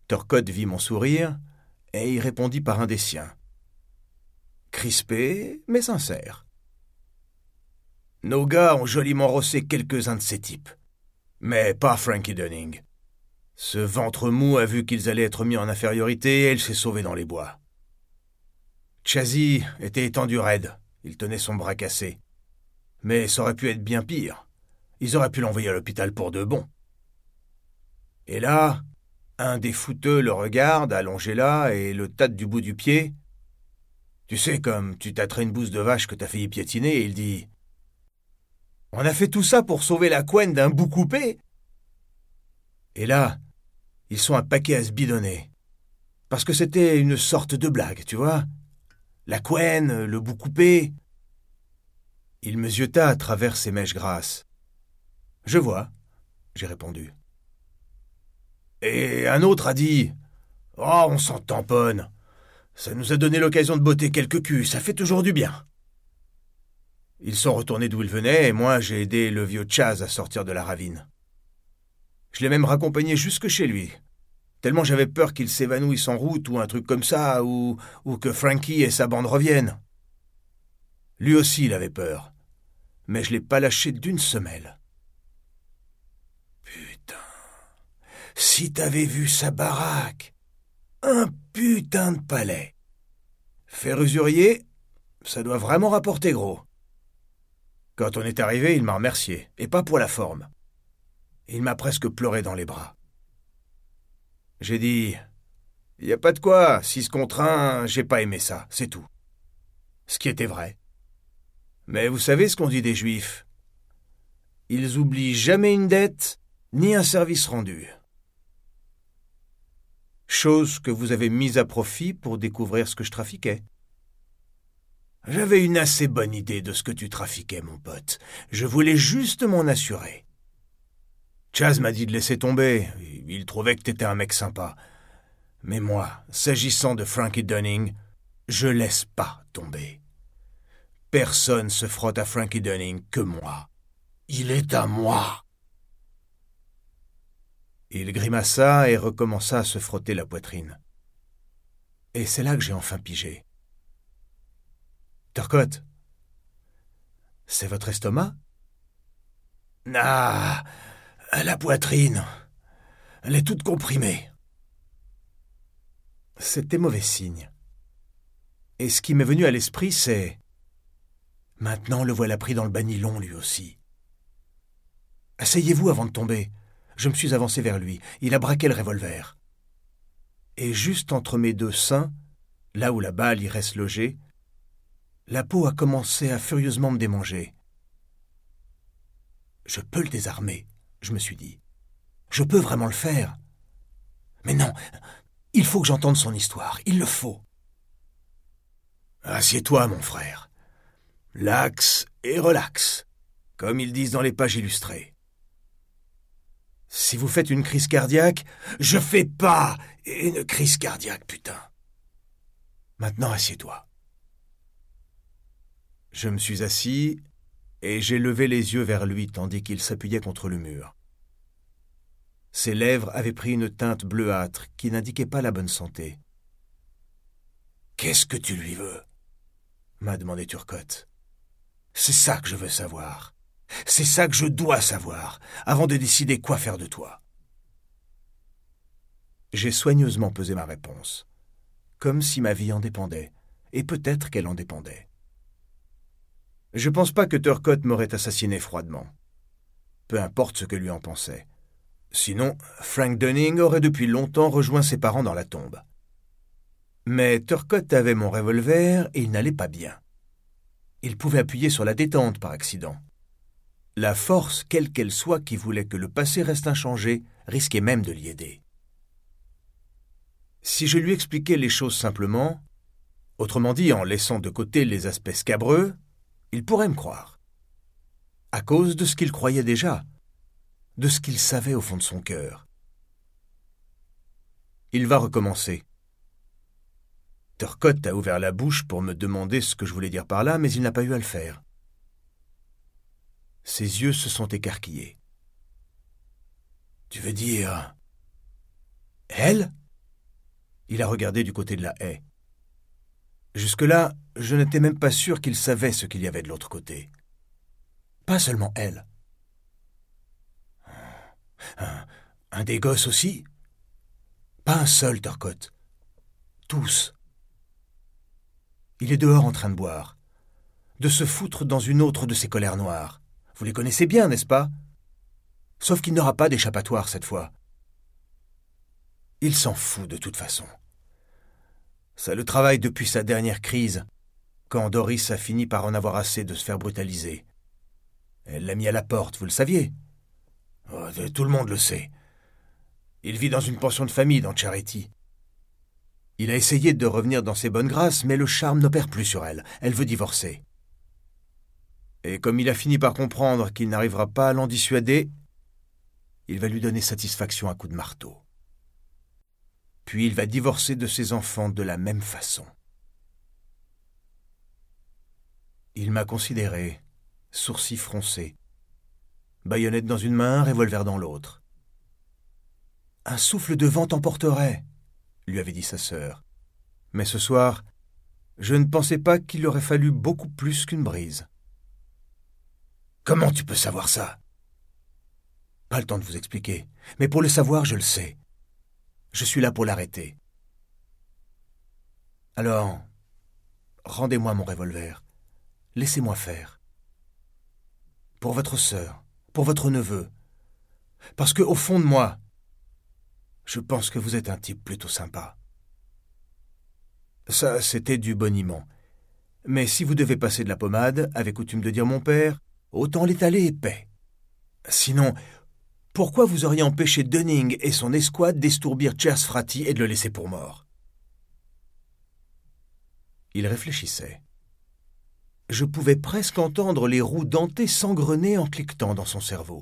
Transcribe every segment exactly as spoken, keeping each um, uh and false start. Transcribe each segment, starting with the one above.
Turcotte vit mon sourire et y répondit par un des siens. Crispé, mais sincère. Nos gars ont joliment rossé quelques-uns de ces types. Mais pas Frankie Dunning. Ce ventre mou a vu qu'ils allaient être mis en infériorité et il s'est sauvé dans les bois. Chazzy était étendu raide. Il tenait son bras cassé. Mais ça aurait pu être bien pire. Ils auraient pu l'envoyer à l'hôpital pour de bon. Et là, un des fouteux le regarde, allongé là, et le tâte du bout du pied. Tu sais, comme tu tâterais une bouse de vache que t'as failli piétiner, et il dit « On a fait tout ça pour sauver la couenne d'un bout coupé ?» Et là, ils sont un paquet à se bidonner. Parce que c'était une sorte de blague, tu vois. La couenne, le bout coupé. Il me zieuta à travers ses mèches grasses. « Je vois, » j'ai répondu. Et un autre a dit « Oh, on s'en tamponne. Ça nous a donné l'occasion de botter quelques culs, ça fait toujours du bien. » Ils sont retournés d'où ils venaient, et moi j'ai aidé le vieux Chaz à sortir de la ravine. Je l'ai même raccompagné jusque chez lui, tellement j'avais peur qu'il s'évanouisse en route ou un truc comme ça, ou, ou que Frankie et sa bande reviennent. Lui aussi il avait peur, mais je l'ai pas lâché d'une semelle. Putain, si t'avais vu sa baraque, un putain de palais. Faire usurier, ça doit vraiment rapporter gros. Quand on est arrivé, il m'a remercié, et pas pour la forme. Il m'a presque pleuré dans les bras. J'ai dit, « Y a pas de quoi, six contre un, j'ai pas aimé ça, c'est tout. » Ce qui était vrai. Mais vous savez ce qu'on dit des Juifs? Ils oublient jamais une dette, ni un service rendu. Chose que vous avez mise à profit pour découvrir ce que je trafiquais. J'avais une assez bonne idée de ce que tu trafiquais, mon pote. Je voulais juste m'en assurer. Chaz m'a dit de laisser tomber. Il trouvait que t'étais un mec sympa. Mais moi, s'agissant de Frankie Dunning, je laisse pas tomber. Personne se frotte à Frankie Dunning que moi. Il est à moi. Il grimaça et recommença à se frotter la poitrine. Et c'est là que j'ai enfin pigé. Turcotte, c'est votre estomac? Ah, la poitrine. Elle est toute comprimée. C'était mauvais signe. Et ce qui m'est venu à l'esprit, c'est... Maintenant, le voilà pris dans le banilon, lui aussi. Asseyez-vous avant de tomber. Je me suis avancé vers lui. Il a braqué le revolver. Et juste entre mes deux seins, là où la balle y reste logée, la peau a commencé à furieusement me démanger. Je peux le désarmer, je me suis dit. Je peux vraiment le faire. Mais non, il faut que j'entende son histoire. Il le faut. Assieds-toi, mon frère. Lax et relax, comme ils disent dans les pages illustrées. Si vous faites une crise cardiaque, je fais pas une crise cardiaque, putain. Maintenant, assieds-toi. Je me suis assis et j'ai levé les yeux vers lui tandis qu'il s'appuyait contre le mur. Ses lèvres avaient pris une teinte bleuâtre qui n'indiquait pas la bonne santé. « Qu'est-ce que tu lui veux ?» m'a demandé Turcotte. « C'est ça que je veux savoir. C'est ça que je dois savoir, avant de décider quoi faire de toi. » J'ai soigneusement pesé ma réponse, comme si ma vie en dépendait, et peut-être qu'elle en dépendait. Je pense pas que Turcotte m'aurait assassiné froidement. Peu importe ce que lui en pensait. Sinon, Frank Dunning aurait depuis longtemps rejoint ses parents dans la tombe. Mais Turcotte avait mon revolver et il n'allait pas bien. Il pouvait appuyer sur la détente par accident. La force, quelle qu'elle soit, qui voulait que le passé reste inchangé, risquait même de l'y aider. Si je lui expliquais les choses simplement, autrement dit en laissant de côté les aspects scabreux, il pourrait me croire. À cause de ce qu'il croyait déjà, de ce qu'il savait au fond de son cœur. Il va recommencer. Turcotte a ouvert la bouche pour me demander ce que je voulais dire par là, mais il n'a pas eu à le faire. Ses yeux se sont écarquillés. « Tu veux dire... elle ?» Il a regardé du côté de la haie. Jusque-là, je n'étais même pas sûr qu'il savait ce qu'il y avait de l'autre côté. Pas seulement elle. Un, un des gosses aussi? Pas un seul, Turcotte. Tous. Il est dehors en train de boire, de se foutre dans une autre de ses colères noires. Vous les connaissez bien, n'est-ce pas? Sauf qu'il n'aura pas d'échappatoire cette fois. Il s'en fout de toute façon. Ça le travaille depuis sa dernière crise, quand Doris a fini par en avoir assez de se faire brutaliser. Elle l'a mis à la porte, vous le saviez? Oh, tout le monde le sait. Il vit dans une pension de famille dans Charity. Il a essayé de revenir dans ses bonnes grâces, mais le charme n'opère plus sur elle. Elle veut divorcer. Et comme il a fini par comprendre qu'il n'arrivera pas à l'en dissuader, il va lui donner satisfaction à coups de marteau. Puis il va divorcer de ses enfants de la même façon. Il m'a considéré, sourcils froncés, baïonnette dans une main, revolver dans l'autre. Un souffle de vent t'emporterait, lui avait dit sa sœur. Mais ce soir, je ne pensais pas qu'il aurait fallu beaucoup plus qu'une brise. Comment tu peux savoir ça? Pas le temps de vous expliquer, mais pour le savoir, je le sais. Je suis là pour l'arrêter. Alors, rendez-moi mon revolver. Laissez-moi faire. Pour votre sœur, pour votre neveu. Parce que, au fond de moi, je pense que vous êtes un type plutôt sympa. Ça, c'était du boniment. Mais si vous devez passer de la pommade, avait coutume de dire mon père, autant l'étaler épais. Sinon, pourquoi vous auriez empêché Dunning et son escouade d'estourbir Chers Frati et de le laisser pour mort? Il réfléchissait. Je pouvais presque entendre les roues dentées s'engrener en cliquetant dans son cerveau.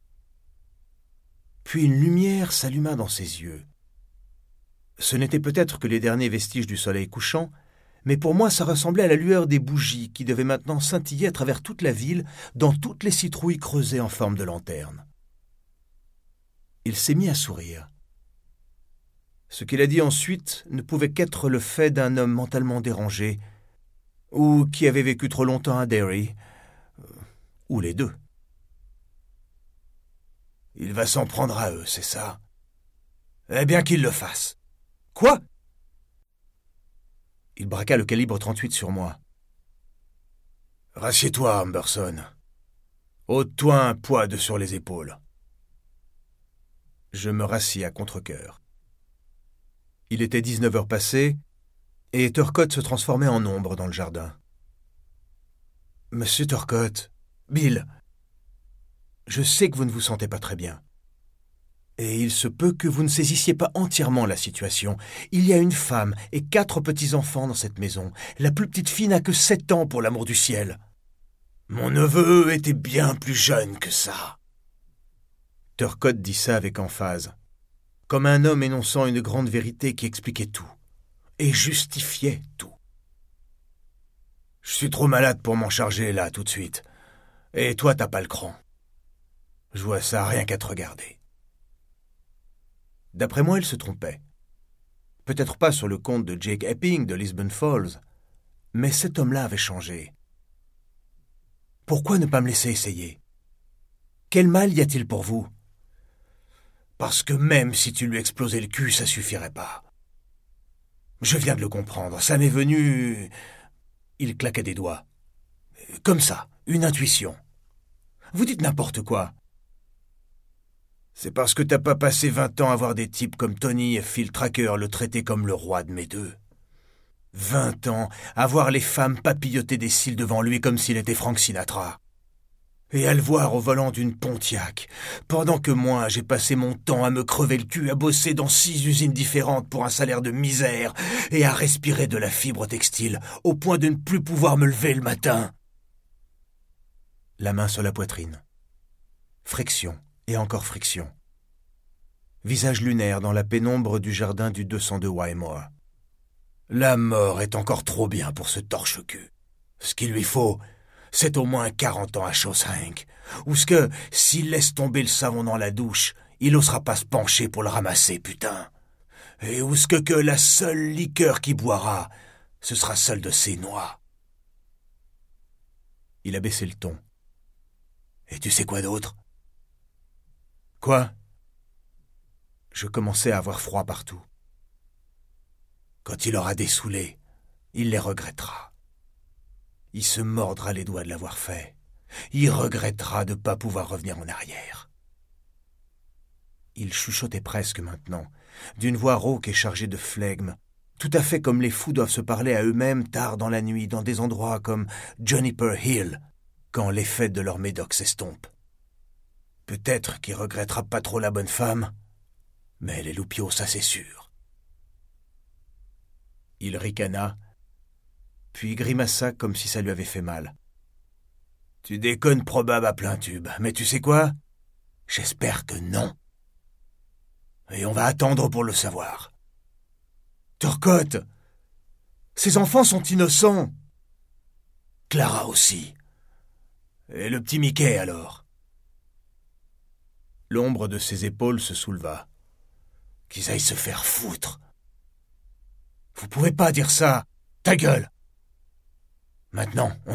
Puis une lumière s'alluma dans ses yeux. Ce n'était peut-être que les derniers vestiges du soleil couchant, mais pour moi ça ressemblait à la lueur des bougies qui devaient maintenant scintiller à travers toute la ville, dans toutes les citrouilles creusées en forme de lanterne. Il s'est mis à sourire. Ce qu'il a dit ensuite ne pouvait qu'être le fait d'un homme mentalement dérangé, ou qui avait vécu trop longtemps à Derry, ou les deux. Il va s'en prendre à eux, c'est ça? Eh bien qu'il le fasse. Quoi? Il braqua le calibre trente-huit sur moi. Rassieds-toi, Humberson. Ôte-toi un poids de sur les épaules. Je me rassis à contre-cœur. Il était dix-neuf heures passées, et Turcotte se transformait en ombre dans le jardin. « Monsieur Turcotte, Bill, je sais que vous ne vous sentez pas très bien. Et il se peut que vous ne saisissiez pas entièrement la situation. Il y a une femme et quatre petits-enfants dans cette maison. La plus petite fille n'a que sept ans, pour l'amour du ciel. Mon neveu était bien plus jeune que ça. » Turcotte dit ça avec emphase, comme un homme énonçant une grande vérité qui expliquait tout, et justifiait tout. « Je suis trop malade pour m'en charger là, tout de suite. Et toi, t'as pas le cran. Je vois ça rien qu'à te regarder. » D'après moi, il se trompait. Peut-être pas sur le compte de Jake Epping de Lisbon Falls, mais cet homme-là avait changé. Pourquoi ne pas me laisser essayer? Quel mal y a-t-il pour vous? Parce que même si tu lui explosais le cul, ça suffirait pas. Je viens de le comprendre, ça m'est venu... Il claqua des doigts. Comme ça, une intuition. Vous dites n'importe quoi. C'est parce que t'as pas passé vingt ans à voir des types comme Tony et Phil Tracker le traiter comme le roi de mes deux. Vingt ans à voir les femmes papilloter des cils devant lui comme s'il était Frank Sinatra. Et à le voir au volant d'une Pontiac, pendant que moi j'ai passé mon temps à me crever le cul, à bosser dans six usines différentes pour un salaire de misère, et à respirer de la fibre textile, au point de ne plus pouvoir me lever le matin. La main sur la poitrine. Friction, et encore friction. Visage lunaire dans la pénombre du jardin du deux cent deux Wymore. La mort est encore trop bien pour ce torche-cul. Ce qu'il lui faut... c'est au moins quarante ans à Shawshank, ou ce que, s'il laisse tomber le savon dans la douche, il n'osera pas se pencher pour le ramasser, putain. Et ousque que la seule liqueur qu'il boira, ce sera celle de ses noix. » Il a baissé le ton. « Et tu sais quoi d'autre ? » ?»« Quoi ? » Je commençais à avoir froid partout. « Quand il aura dessoulé, il les regrettera. Il se mordra les doigts de l'avoir fait. Il regrettera de ne pas pouvoir revenir en arrière. » Il chuchotait presque maintenant, d'une voix rauque et chargée de flegme, tout à fait comme les fous doivent se parler à eux-mêmes tard dans la nuit, dans des endroits comme Juniper Hill, quand l'effet de leur médoc s'estompe. Peut-être qu'il regrettera pas trop la bonne femme, mais les loupiaux, ça c'est sûr. Il ricana, puis grimaça comme si ça lui avait fait mal. « Tu déconnes probable à plein tube, mais tu sais quoi ? J'espère que non. Et on va attendre pour le savoir. »« Turcotte, ces enfants sont innocents. »« Clara aussi. Et le petit Mickey alors ?» L'ombre de ses épaules se souleva. « Qu'ils aillent se faire foutre. Vous pouvez pas dire ça. Ta gueule. Maintenant, on attend. »